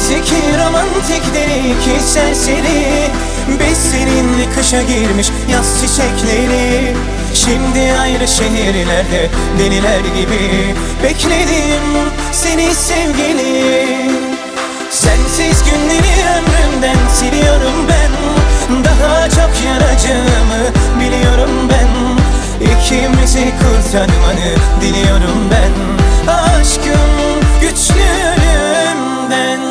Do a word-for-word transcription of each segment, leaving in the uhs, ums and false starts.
Bizdeki romantikleri iki serseri, biz seninle kışa girmiş yaz çiçekleri. Şimdi ayrı şehirlerde deliler gibi bekledim seni sevgilim. Sensiz günleri ömrümden siliyorum ben, daha çok yaracağımı biliyorum ben. İkimizi kurtarmanı diliyorum ben, aşkım güçlülüğümden.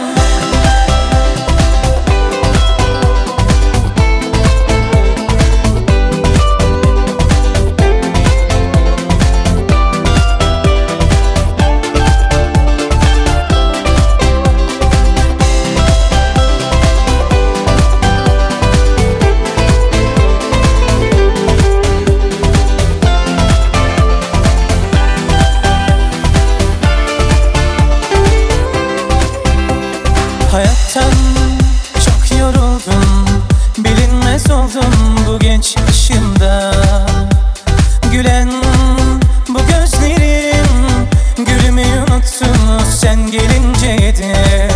Hayattan çok yoruldum, bilinmez oldum bu genç yaşımda. Gülen bu gözlerim, gülümü unuttun sen gelince de.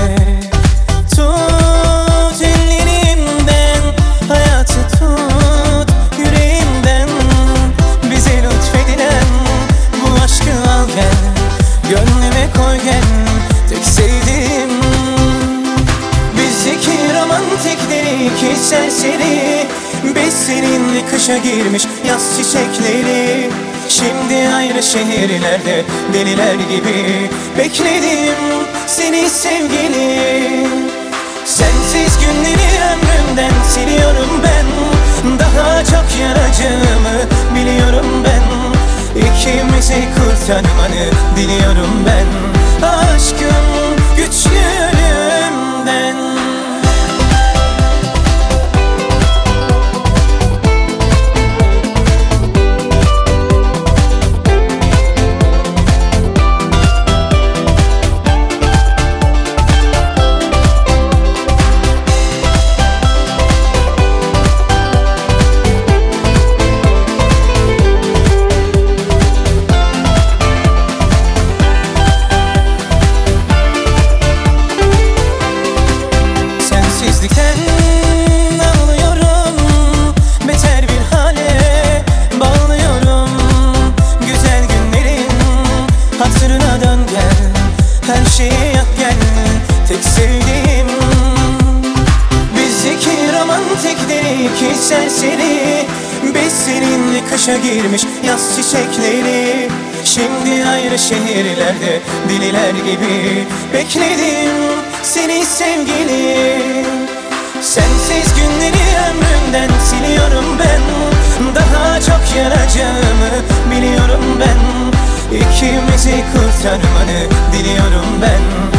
Tut ellerimden, hayatı tut yüreğimden. Bize lütfedilen bu aşkı al gel, gönlüme koy gel, tek sevdiğim. Bizdeki romantikleri iki serseri, biz seninle kışa girmiş yaz çiçekleri. Şimdi ayrı şehirlerde deliler gibi bekledim seni sevgilim. Sensiz günleri ömrümden siliyorum ben, daha çok yaracağımı biliyorum ben. İkimizi kurtarmanı diliyorum ben, aşkım güçlülüğümden. Sensizlikten ağlıyorum, beter bir hale bağlıyorum. Güzel günlerin hatırına dön gel, her şeye yak gel, tek sevdiğim. Bizdeki romantikleri iki serseri, biz seninle kışa girmiş yaz çiçekleri. Şimdi ayrı şehirlerde deliler gibi bekledim seni sevgilim. Sensiz günleri ömrümden siliyorum ben, daha çok yaracağımı biliyorum ben. İkimizi kurtarmanı diliyorum ben,